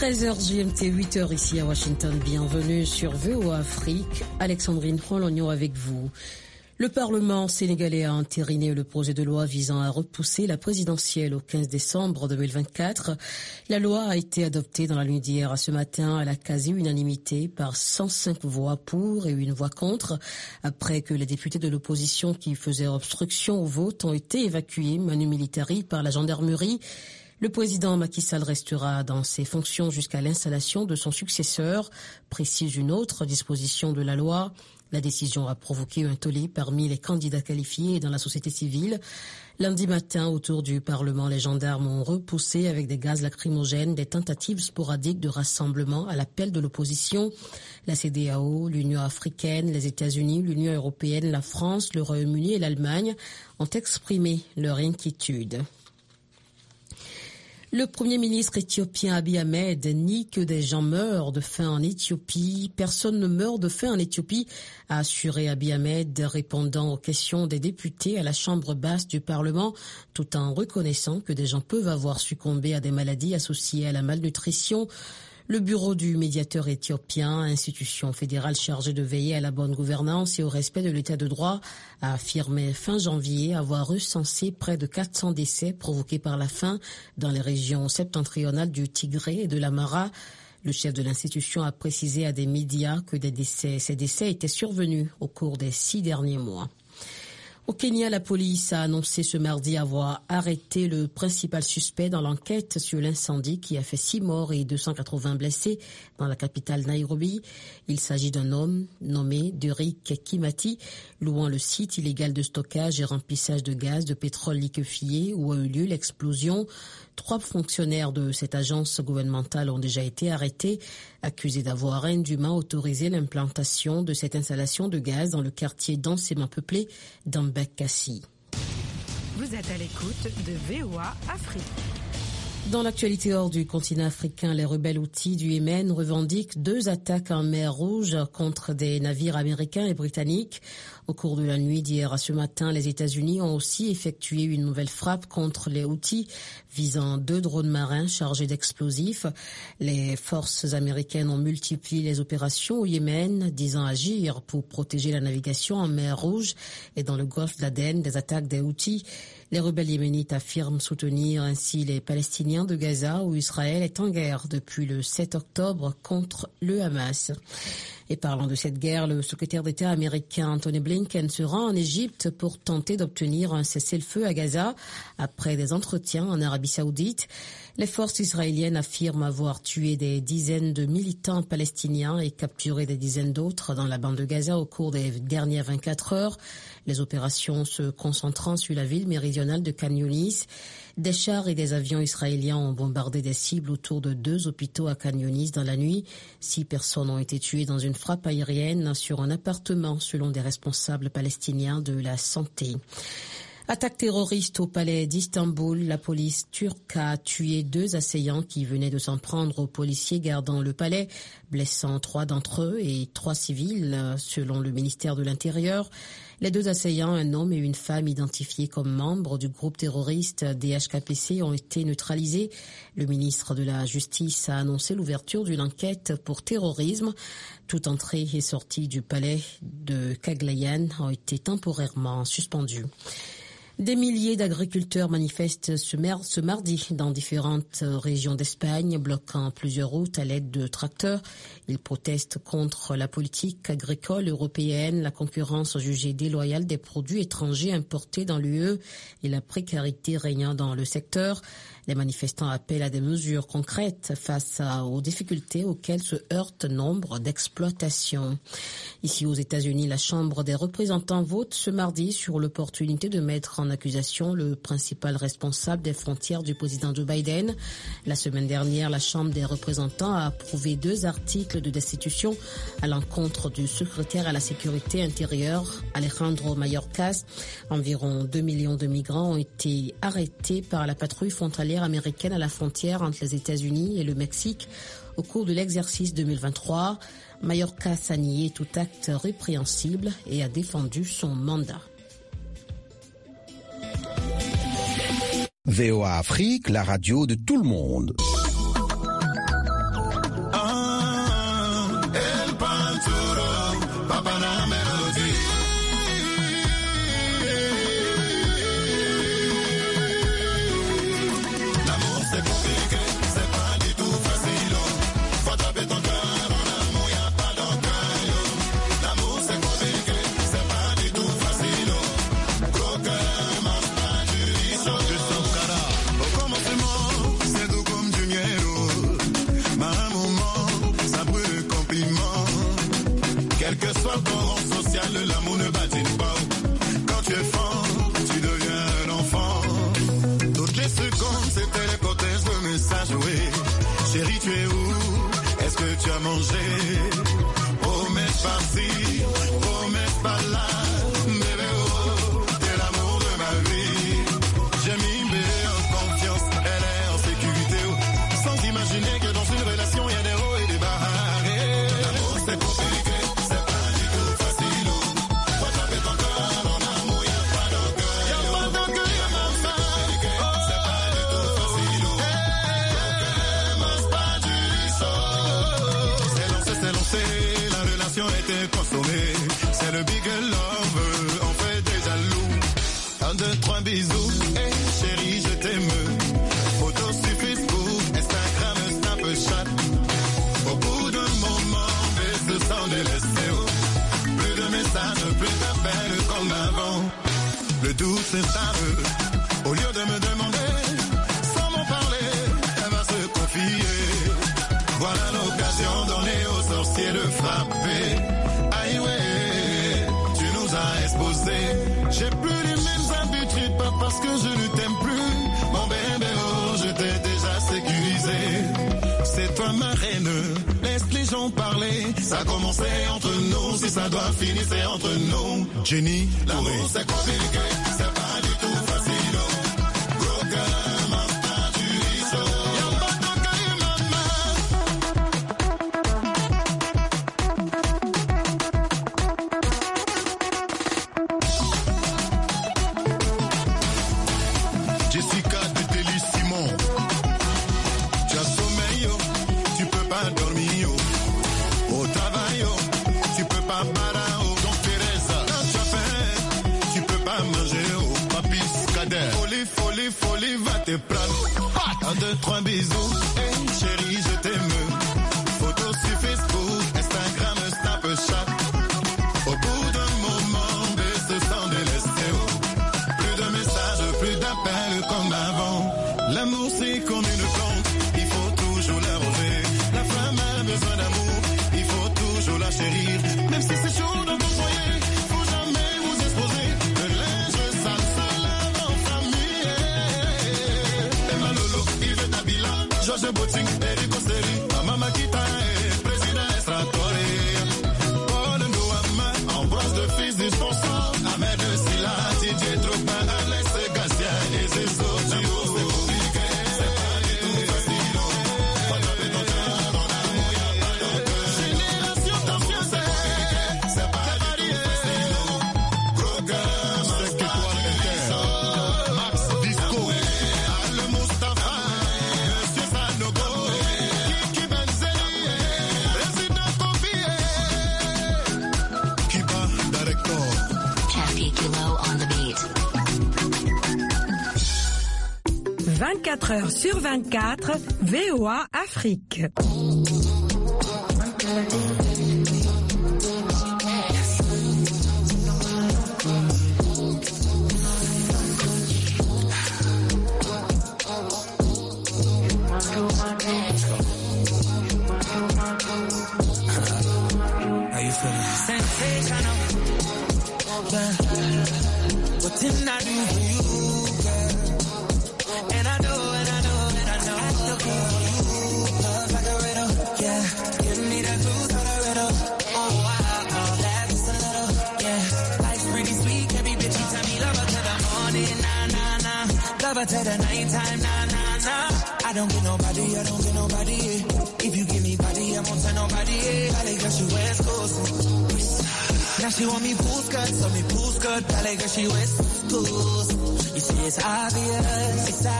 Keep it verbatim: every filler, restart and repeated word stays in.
treize heures G M T, huit heures ici à Washington. Bienvenue sur V O A Afrique. Alexandrine Rolognon avec vous. Le Parlement sénégalais a entériné le projet de loi visant à repousser la présidentielle au quinze décembre deux mille vingt-quatre. La loi a été adoptée dans la nuit d'hier à ce matin à la quasi-unanimité par cent cinq voix pour et une voix contre, après que les députés de l'opposition qui faisaient obstruction au vote ont été évacués manu militari par la gendarmerie. Le président Macky Sall restera dans ses fonctions jusqu'à l'installation de son successeur, précise une autre disposition de la loi. La décision a provoqué un tollé parmi les candidats qualifiés et dans la société civile. Lundi matin, autour du Parlement, les gendarmes ont repoussé avec des gaz lacrymogènes des tentatives sporadiques de rassemblement à l'appel de l'opposition. La C E D E A O, l'Union africaine, les États-Unis, l'Union européenne, la France, le Royaume-Uni et l'Allemagne ont exprimé leur inquiétude. Le Premier ministre éthiopien Abiy Ahmed nie que des gens meurent de faim en Éthiopie. Personne ne meurt de faim en Éthiopie, a assuré Abiy Ahmed, répondant aux questions des députés à la Chambre basse du Parlement, tout en reconnaissant que des gens peuvent avoir succombé à des maladies associées à la malnutrition. Le bureau du médiateur éthiopien, institution fédérale chargée de veiller à la bonne gouvernance et au respect de l'état de droit, a affirmé fin janvier avoir recensé près de quatre cents décès provoqués par la faim dans les régions septentrionales du Tigré et de l'Amhara. Le chef de l'institution a précisé à des médias que des décès, ces décès étaient survenus au cours des six derniers mois. Au Kenya, la police a annoncé ce mardi avoir arrêté le principal suspect dans l'enquête sur l'incendie qui a fait six morts et deux cent quatre-vingts blessés dans la capitale Nairobi. Il s'agit d'un homme nommé Derrick Kimati, louant le site illégal de stockage et remplissage de gaz de pétrole liquéfié où a eu lieu l'explosion. Trois fonctionnaires de cette agence gouvernementale ont déjà été arrêtés, accusés d'avoir indûment autorisé l'implantation de cette installation de gaz dans le quartier densément peuplé d'Ambakassi. Vous êtes à l'écoute de V O A Afrique. Dans l'actualité hors du continent africain, les rebelles houthis du Yémen revendiquent deux attaques en mer Rouge contre des navires américains et britanniques. Au cours de la nuit d'hier à ce matin, les États-Unis ont aussi effectué une nouvelle frappe contre les Houthis, visant deux drones marins chargés d'explosifs. Les forces américaines ont multiplié les opérations au Yémen, disant agir pour protéger la navigation en mer Rouge et dans le golfe d'Aden des attaques des Houthis. Les rebelles yéménites affirment soutenir ainsi les Palestiniens de Gaza où Israël est en guerre depuis le sept octobre contre le Hamas. Et parlant de cette guerre, le secrétaire d'État américain Antony Blinken se rend en Égypte pour tenter d'obtenir un cessez-le-feu à Gaza après des entretiens en Arabie Saoudite. Les forces israéliennes affirment avoir tué des dizaines de militants palestiniens et capturé des dizaines d'autres dans la bande de Gaza au cours des dernières vingt-quatre heures. Les opérations se concentrant sur la ville méridionale de Khan Younis. Des chars et des avions israéliens ont bombardé des cibles autour de deux hôpitaux à Khan Younis dans la nuit. Six personnes ont été tuées dans une frappe aérienne sur un appartement selon des responsables palestiniens de la santé. Attaque terroriste au palais d'Istanbul. La police turque a tué deux assaillants qui venaient de s'en prendre aux policiers gardant le palais, blessant trois d'entre eux et trois civils, selon le ministère de l'Intérieur. Les deux assaillants, un homme et une femme identifiés comme membres du groupe terroriste D H K P C, ont été neutralisés. Le ministre de la Justice a annoncé l'ouverture d'une enquête pour terrorisme. Toute entrée et sortie du palais de Kaglayan ont été temporairement suspendues. Des milliers d'agriculteurs manifestent ce, mer- ce mardi dans différentes régions d'Espagne, bloquant plusieurs routes à l'aide de tracteurs. Ils protestent contre la politique agricole européenne, la concurrence jugée déloyale des produits étrangers importés dans l'U E et la précarité régnant dans le secteur. Les manifestants appellent à des mesures concrètes face à, aux difficultés auxquelles se heurtent nombre d'exploitations. Ici aux États-Unis, la Chambre des représentants vote ce mardi sur l'opportunité de mettre en accusation le principal responsable des frontières du président Joe Biden. La semaine dernière, la Chambre des représentants a approuvé deux articles de destitution à l'encontre du secrétaire à la sécurité intérieure, Alejandro Mayorkas. Environ deux millions de migrants ont été arrêtés par la patrouille frontalière américaine à la frontière entre les États-Unis et le Mexique au cours de l'exercice deux mille vingt-trois. Mayorkas a nié tout acte répréhensible et a défendu son mandat. V O A Afrique, la radio de tout le monde. c'est toi ma reine. Laisse les gens parler. Ça a commencé entre nous, si ça doit finir, c'est entre nous. Jenny, l'amour c'est compliqué, c'est pas du tout facile. Un, deux, trois bisous, hey chérie, je t'aime. Photos sur Facebook, Instagram, Snapchat. Au bout d'un moment, mais se sent délesté. Plus de messages, plus d'appels comme avant. L'amour c'est comme une plante, il faut toujours l'arroser. La femme a besoin d'amour, il faut toujours la chérir. Même si c'est chaud dans ton foyer, faut jamais vous exposer. Le linge sale, ça lave en famille. Emma Lolo, Yves Nabila, Georges Botsing, Eric Osteri, Mama Makita, Président Estratoré. Paul Ndouama, Ambroise de Fils du sponsor, Ahmed Silla, Didier Drogba, Alex Garcia et ses autres. vingt-quatre heures sur vingt-quatre, V O A Afrique. How you feeling? Sensational. What didn't I do for you, girl? And I know, and I know, and I know. I still care for you. Love like a riddle, yeah. Give me that blues on a riddle. Oh, wow, oh, that's a little, yeah. Life's pretty sweet, every bitch you tell me love her till the morning, nah, nah, nah. Love her till the nighttime, nah, nah, nah. I don't get nobody, I don't get nobody, yeah. If you give me body, I won't tell nobody, yeah. I like girl, she West Coast. Now she want me pool skirt, so me pool skirt. I like girl, she West Coast. You see it's obvious, it's obvious.